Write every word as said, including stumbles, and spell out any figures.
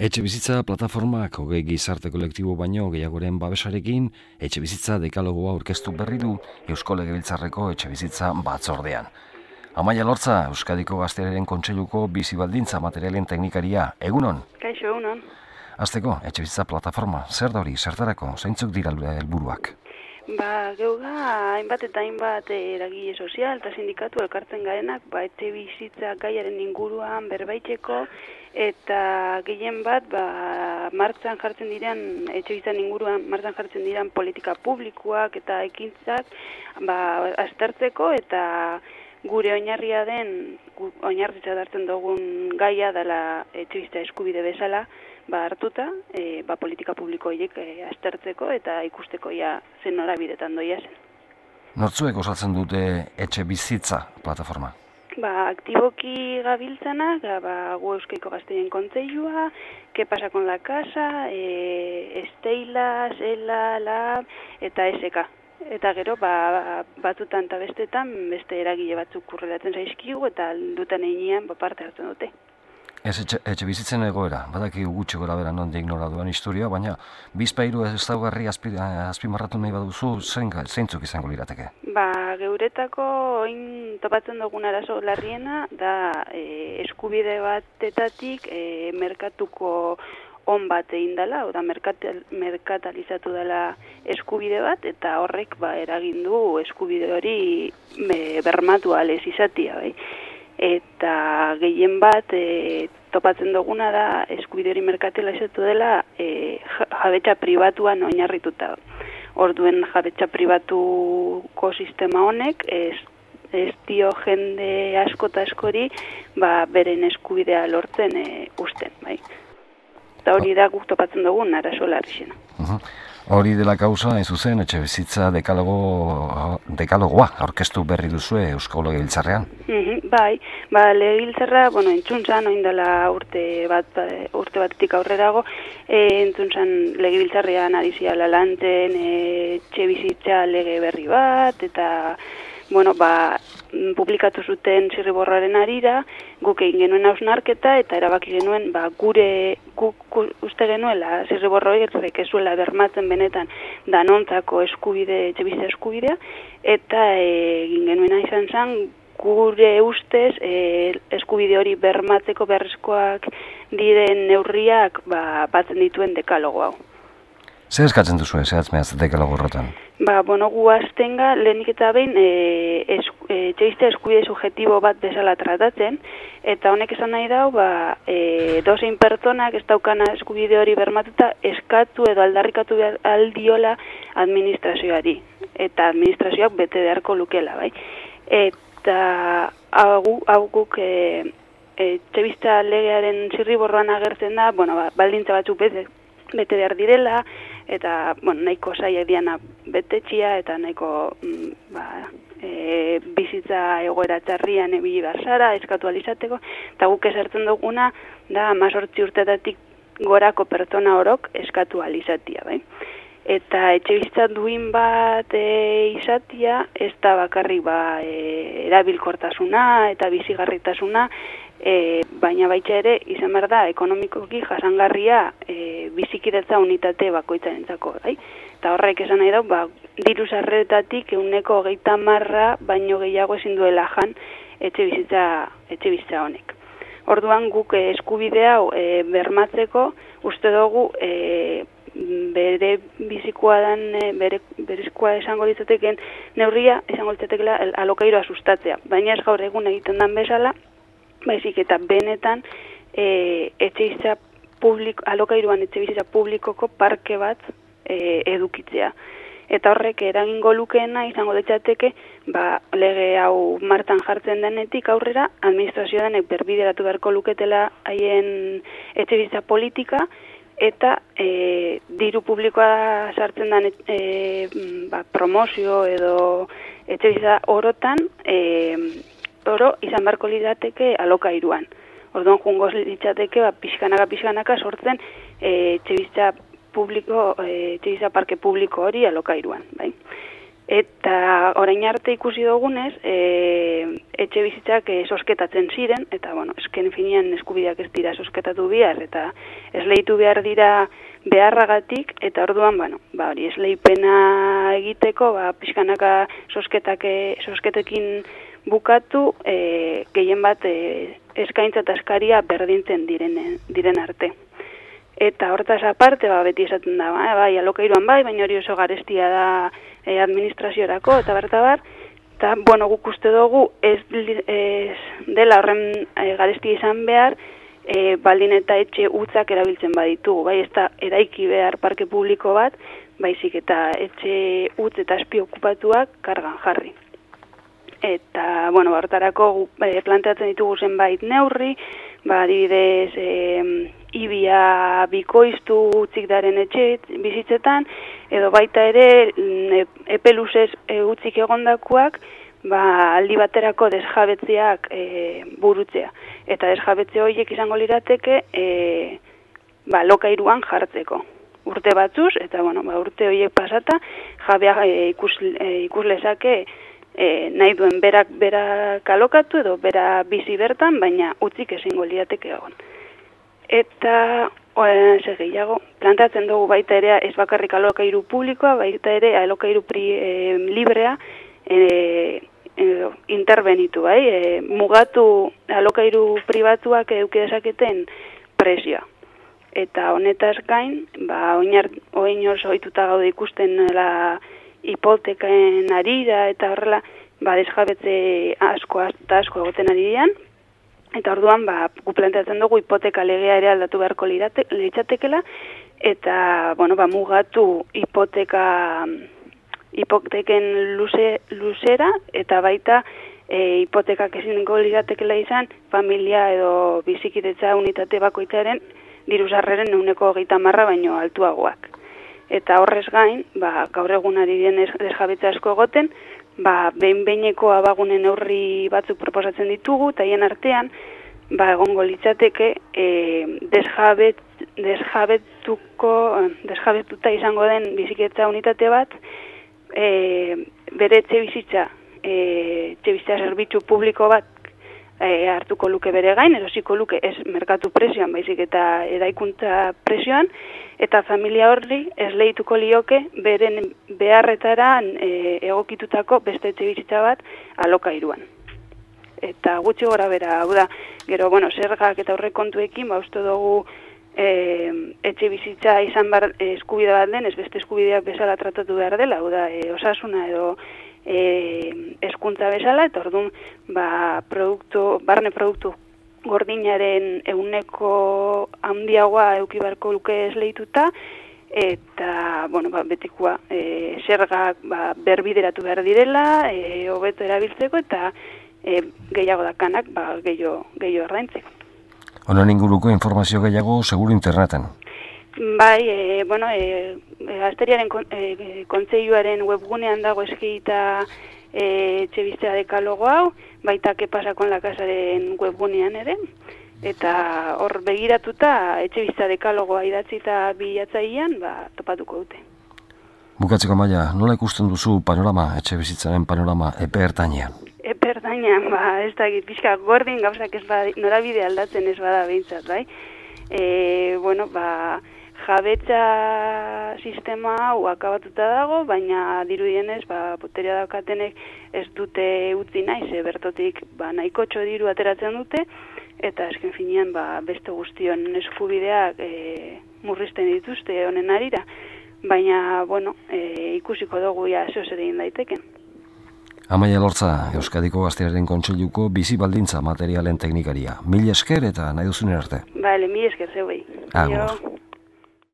Etxebizitza plataformak hogei gizarte kolektibo baino gehiagoren babesarekin etxebizitza dekalogoa aurkeztu berri du Eusko Legebiltzarreko etxebizitza batzordean. Amaia Lortza, Euskadiko Gaztearen Kontseiluko bizi baldintza materialen teknikaria. Egunon? Kaixo, egunon. Hasteko, etxebizitza plataforma, zer da hori, zertarako, zeintzuk dira helburuak? Ba, geuga, hainbat eta hainbat eragile sozial eta sindikatu elkartzen garenak, ba, etxe bizitza gaiaren inguruan berbaitzeko, eta gehien bat, ba, martxan jartzen diren, etxe bizitzan inguruan martxan jartzen diren politika publikoak eta ekintzak, ba, aztertzeko eta gure oinarria den, oinarritza hartzen dugun gaia dela etxe bizitza eskubide bezala, ba hartuta, e, ba politika publiko horiek e, aztertzeko eta ikusteko ja zen norabidetan doia zen. Nortzuek osatzen dute etxe bizitza plataforma? Ba, aktiboki gabiltzanak, ba, gu Euskadiko Gaztearen Kontseilua, Que pasa con la casa, e, Esteila, Zela, Lab eta S K. Eta gero, ba, batzutan eta bestetan, beste eragile batzuk kurrelatzen zaizkigu eta duten einean ba, parte hartzen dute. Ez etxe, etxe bizitzen egoera, badaki gutxi gora bera non ignora duen historia, baina bizpairu ez daugarri azpimarratu nahi baduzu, zeintzuk izango lirateke? Ba, geuretako oin topatzen dugun arazo larriena da e, eskubide batetatik e, merkatuko on bat egin dela, oda merkatal, merkatalizatu dela eskubide bat, eta horrek ba, eragin du eskubide hori be, bermatu alez izatia, bai. Eta gehien bat e, topatzen duguna da eskubide hori merkatalizatu dela e, jabetza pribatuan oinarrituta. Orduen jabetza pribatuko sistema honek ez, ez dio jende asko eta askori ba, beren eskubidea lortzen e, usten, bai. Eta hori da guk topatzen dugun arazo larrixena. Uh-huh. Hori dela kausa, hain zuzen, etxebizitza dekalogo, dekalogoa aurkeztu berri duzue Eusko Legebiltzarrean? Uh-huh, bai, ba, Legebiltzarra, bueno, entzuntzan, oin dela urte bat, urte batetik aurrerago, e, entzuntzan Legebiltzarrean adiziala lantzen e, etxebizitza lege berri bat, eta bueno, ba, publikatu zuten zirriborroaren arira, guk egin genuen hausnarketa eta erabaki genuen ba, gure guk uste genuela zirriborroek ez zuela bermatzen benetan danontzako eskubide, etxebizitza eskubidea, eta egin genuena izan zen gure ustez e, eskubide hori bermatzeko beharrezkoak diren neurriak ba, batzen dituen dekalogo hau. Zer eskatzen duzu zehatz mehaz dekalogo horretan? Ba, bueno, gu aztenga, lehenik eta behin, e, es, e, etxebizitza eskubide subjetibo bat bezala tratatzen, eta honek esan nahi dau, ba, e, dozein pertsonak ez daukana eskubide hori bermatuta eskatu edo aldarrikatu aldiola administrazioari, eta administrazioak bete beharko lukela, bai. Eta hau, hau guk e, etxebizitza legearen zirriborroan agertzen da, bueno, ba, baldintza batzuk bete, bete behar direla, eta bueno, nahiko zaila diana betetxia, eta nahiko mm, ba, e, bizitza egoera txarrian ebili barzara, eskatu alizateko, eta guk esartzen duguna, da amazortzi urtetatik gorako pertsona orok eskatu alizatia, bai? Eta etxe bizitza duin bat e, izatia, ez da bakarrik ba, e, erabilkortasuna eta bizigarritasuna, E, baina baita ere, izan behar da, ekonomikoki jasangarria e, bizikidetza unitate bakoitzarentzako, bai? Eta horrek esan nahi dau, ba, diru sarreretatik ehuneko hogeita hamarra baino gehiago ezin duela jan etxe bizitza, etxe bizitza honek. Orduan guk eskubide hau e, bermatzeko, uste dugu e, bere bizikoa dan, bere berezkoa esango litzateken neurria, esango litzatekela alokairoa sustatzea. Baina ez gaur egun egiten dan bezala, baizik eta benetan e, etxebizitza publiko, alokairuan etxebizitza publikoko parke bat e, edukitzea. Eta horrek eragingo lukeena izango litzateke, ba, lege hau martan jartzen denetik aurrera, administrazio denek berbideratu beharko luketela haien etxebizitza politika, eta e, diru publikoa sartzen den e, ba, promozio edo etxebizitza orotan, e, oro izan beharko lirateke alokairuan. Orduan jungo litzateke ba, pixkanaka pixkanaka sortzen e, etxebizitza publiko, e, etxebizitza parke publiko hori alokairuan, bai? Eta orain arte ikusi dugunez, e, etxe bizitzak e, sosketatzen ziren, eta bueno, esken finean eskubideak ez dira sosketatu behar, eta esleitu behar dira beharragatik, eta orduan, bueno, ba, hori esleipena egiteko, ba, pixkanaka sosketak, sosketekin bukatu, e, gehien bat e, eskaintza eta eskaria berdintzen diren, diren arte. Eta hortaz aparte, ba, beti esaten da, ba, bai, alokairuan bai, baina hori oso garestia da e, administraziorako, eta bertabar, eta, bueno, guk uste dugu ez, ez dela horren e, garestia izan behar, e, baldin eta etxe utzak erabiltzen baditugu, bai, ez da eraiki behar parke publiko bat, baizik eta etxe utz eta azpi okupatuak kargan jarri. Eta, bueno, hortarako e, planteatzen ditugu zenbait neurri, ba, adibidez, e, ibia bikoiztu utzik daren etxe bizitzetan, edo baita ere epe luzez e, utzik egondakoak, ba, aldi baterako desjabetzeak e, burutzea. Eta desjabetze horiek izango lirateke e, ba, lokairuan jartzeko. Urte batzuz, eta bueno, ba, urte horiek pasata, jabea e, ikus, e, ikus lezake e, nahi duen berak berak alokatu edo bera bizi bertan, baina utzik ezingo lirateke egon. Eta, ze gehiago, plantatzen dugu baita ere ez bakarrik alokairu publikoa, baita ere alokairu pri, e, librea e, e, interbenitu, bai? E, mugatu alokairu pribatuak eduki dezaketen presioa. Eta honetaz gain, ba, oin oso ohituta gaude ikusten la hipoteken arira eta horrela, ba, desjabetze asko eta asko egoten ari dian. Eta orduan, ba, gu planteatzen dugu hipoteka legea ere aldatu beharko litzatekela, eta, bueno, ba, mugatu hipoteka, hipoteken luze, luzera, eta baita e, hipotekak ezingo litzatekela izan, familia edo bizikidetza unitate bakoitzaren diruzarreren ehuneko hogeita hamarra baino altuagoak. Eta horrez gain, ba, gaur egun ari den desjabetze asko egoten, ba, behin-behineko abagune neurri batzuk proposatzen ditugu, eta hien artean, ba, egongo litzateke e, desjabet, desjabetuko, desjabetuta izango den bizikidetza unitate bat, e, bere etxe bizitza, e, etxe bizitza zerbitzu publiko bat e, hartuko luke bere gain, erosiko luke ez merkatu presioan, baizik eta eraikuntza presioan, eta familia horri esleituko lioke beren beharretara e, egokitutako beste etxe bizitza bat alokairuan. Eta gutxi gora bera, hau da, gero, bueno, zergak eta aurrekontuekin, ba, uste dugu e, etxe bizitza izan bar, e, eskubide bat den, ez beste eskubideak bezala tratatu behar dela, hau da, e, osasuna edo e, eskuntza bezala, eta orduan, ba, produktu, barne produktu gordinaren ehuneko handiagoa eduki beharko luke esleituta, eta, bueno, ba, betikoa, e, zergak ba, berbideratu behar direla, e, hobeto erabiltzeko, eta e, gehiago dakanak, ba, gehiago, gehiago erraintzeko. Honen inguruko informazio gehiago seguru interneten? Bai, e, bueno, e, Gazteriaren kon, e, kontseiluaren webgunean dago eskita E, etxe bizitza dekalogo hau, baita ke pasa con la casaren webgunean ere, eta hor begiratuta etxe bizitza dekalogoa idatzita bilatzailean, ba, topatuko dute. Bukatzeko Amaia, nola ikusten duzu panorama, etxe bizitzaren panorama epe ertainean? Epe ertainean, ba, ez da pixka gordin gauzak ez bada, norabide aldatzen ez bada behintzat, bai? E, bueno, ba, jabetza sistema hau akabatuta dago, baina dirudienez, ba, boterea daukatenek ez dute utzi nahi, ze bertotik ba, nahikotxo diru ateratzen dute, eta esken finean ba, beste guztion eskubideak e, murrizten dituzte honen arira, baina, bueno, e, ikusiko dugu ja zeo zer egin daiteken. Amaia Elortza, Euskadiko Gazteriaren Kontseiluko bizi baldintza materialen teknikaria. Mil esker eta nahi duzunen arte. Bale, mil esker zeuei. Agur.